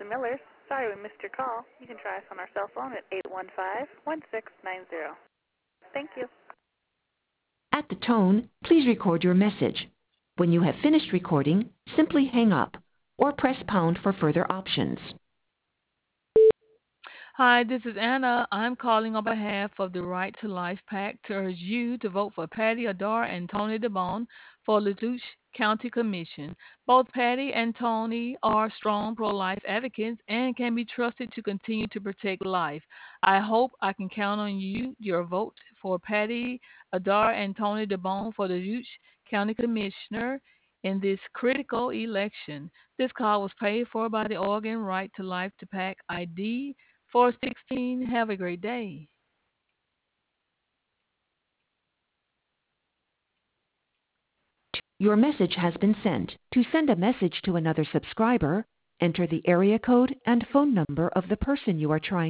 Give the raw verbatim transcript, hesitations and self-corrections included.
Millers. Sorry we missed your call. You can try us on our cell phone at eight one five, one six nine zero. Thank you. At the tone, please record your message. When you have finished recording, simply hang up or press pound for further options. Hi, this is Anna. I'm calling on behalf of the Right to Life PAC to urge you to vote for Patty Adair and Tony DeBone for LaDouche County Commission. Both Patty and Tony are strong pro-life advocates and can be trusted to continue to protect life. I hope I can count on you, your vote for Patty Adair and Tony DeBone for the LaDouche County Commissioner in this critical election. This call was paid for by the Oregon Right to Life to PAC I D four sixteen. Have a great day. Your message has been sent. To send a message to another subscriber, enter the area code and phone number of the person you are trying